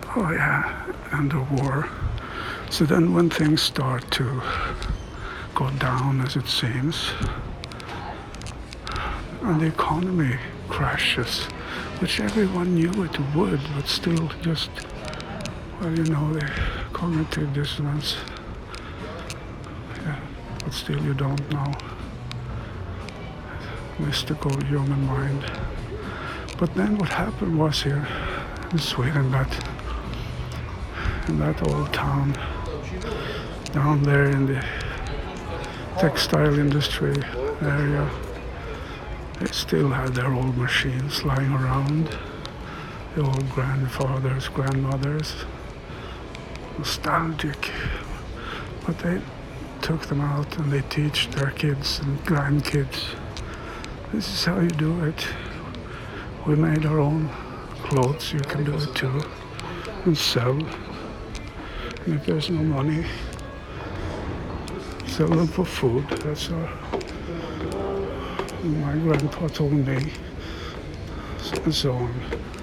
Oh yeah, and the war. So then when things start to go down, as it seems, and the economy crashes, which everyone knew it would, but still just, well, the cognitive dissonance. Yeah, but still you don't know. Mystical human mind. But then what happened was here in Sweden that in that old town down there in the textile industry area, they still had their old machines lying around, the old grandfathers, grandmothers, nostalgic. But they took them out and they teach their kids and grandkids. This is how you do it. We made our own clothes, you can do it too, and sell. And if there's no money, sell them for food. That's my grandpa told me, and so on.